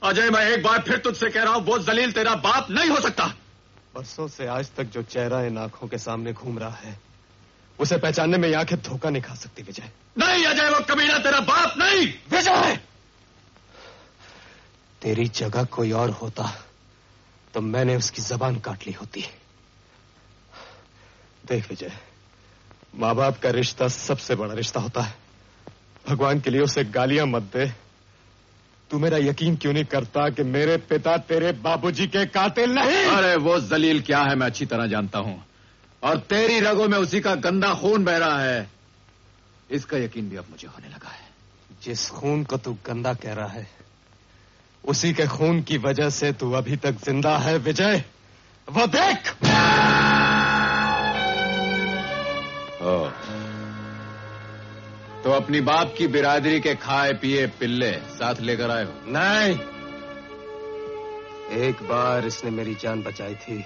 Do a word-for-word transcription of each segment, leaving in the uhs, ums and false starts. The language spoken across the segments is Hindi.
अजय, मैं एक बार फिर तुझसे कह रहा हूं, वो जलील तेरा बाप नहीं हो सकता। बरसों से आज तक जो चेहरा इन आंखों के सामने घूम रहा है, उसे पहचानने में ये आंखें धोखा नहीं खा सकती विजय। नहीं अजय, वो कमीना तेरा बाप नहीं। विजय, तेरी जगह कोई और होता तो मैंने उसकी जबान काट ली होती। देख विजय, माँ बाप का रिश्ता सबसे बड़ा रिश्ता होता है। भगवान के लिए उसे गालियां मत दे। तू मेरा यकीन क्यों नहीं करता कि मेरे पिता तेरे बाबूजी के कातिल नहीं? अरे वो जलील क्या है मैं अच्छी तरह जानता हूं, और तेरी रगों में उसी का गंदा खून बह रहा है, इसका यकीन भी अब मुझे होने लगा है। जिस खून को तू गंदा कह रहा है, उसी के खून की वजह से तू अभी तक जिंदा है विजय। वो देख। ओ, तो अपनी बाप की बिरादरी के खाए पिए पिल्ले साथ लेकर आए हो? नहीं, एक बार इसने मेरी जान बचाई थी,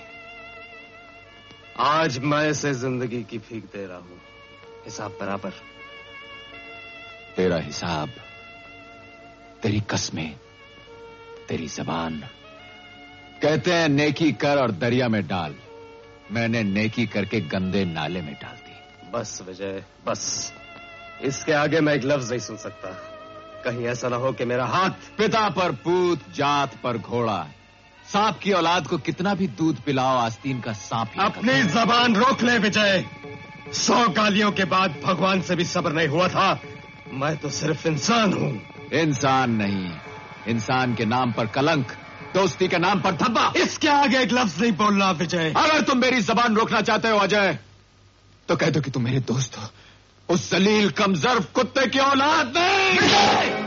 आज मैं इसे जिंदगी की भीख दे रहा हूं। हिसाब बराबर। तेरा हिसाब, तेरी कस्में, तेरी जबान। कहते हैं नेकी कर और दरिया में डाल, मैंने नेकी करके गंदे नाले में डाल दी। बस विजय, बस। इसके आगे मैं एक लफ्ज नहीं सुन सकता। कहीं ऐसा ना हो कि मेरा हाथ। पिता पर पूत, जात पर घोड़ा। सांप की औलाद को कितना भी दूध पिलाओ, आस्तीन का सांप ही। अपनी जबान रोक ले विजय। सौ गालियों के बाद भगवान से भी सब्र नहीं हुआ था। मैं तो सिर्फ इंसान हूं। इंसान नहीं, इंसान के नाम पर कलंक, दोस्ती के नाम पर धब्बा। इसके आगे एक लफ्ज नहीं बोलना विजय। अगर तुम मेरी जबान रोकना चाहते हो अजय, तो कह दो कि तुम मेरे दोस्त हो, उस जलील कमजोर कुत्ते की औलाद नहीं।